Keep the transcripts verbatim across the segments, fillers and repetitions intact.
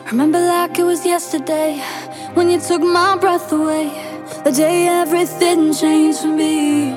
Remember like it was yesterday, when you took my breath away, the day everything changed for me.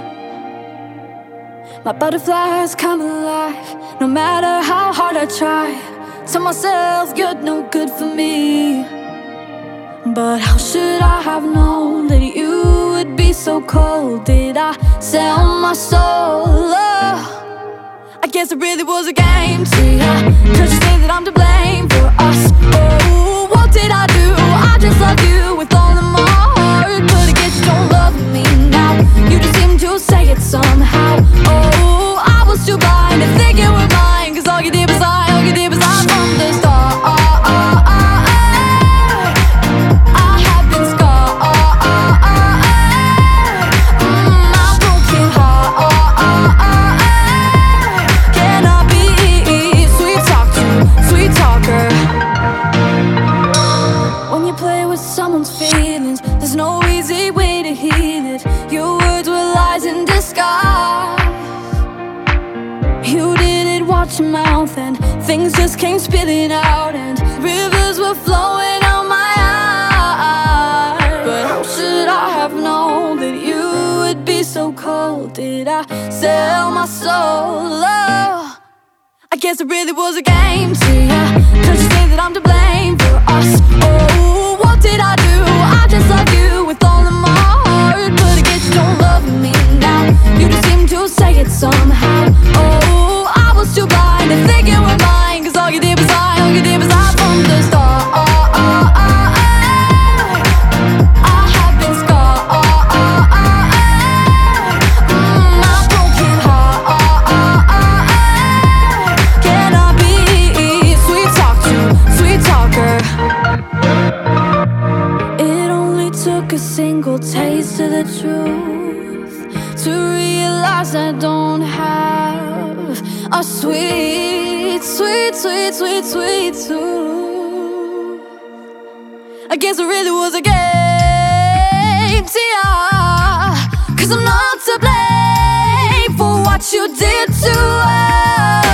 My butterflies come alive, no matter how hard I try. Tell myself you're no good for me. But how should I have known that you would be so cold? Did I sell my soul? Oh, I guess it really was a game to ya. Could you say that I'm to blame for us? Oh, what did I do? I just love you with all of my heart, but I guess you don't love me now. You just seem to say it somehow. Oh, I was too blind to think you were mine, 'cause all you did was lie, all you did was lie from the start. I have been scarred. Mm, my broken heart. Can I be sweet talk to sweet talker? When you play with someone's feelings, there's no easy way to heal it. Your words were lies in disguise. You didn't watch your mouth and things just came spilling out, and rivers were flowing out my eyes. But how should I have known that you would be so cold? Did I sell my soul? Oh, I guess it really was a game to ya. Could you say that I'm to blame for us? Oh, what did I do? I just love you with all of my heart, but I guess you don't love me now. You just seem to say it somehow. Oh, I was too blind to think you were mine, 'cause all you did was lie, all you did was lie from the start. I have been scarred. Mm, my broken heart. Can I be sweet talk to sweet talker? It only took a single taste of the truth to realize I don't have a sweet, sweet, sweet, sweet, sweet tooth. I guess it really was a game to ya, 'cause I'm not to blame for what you did to us.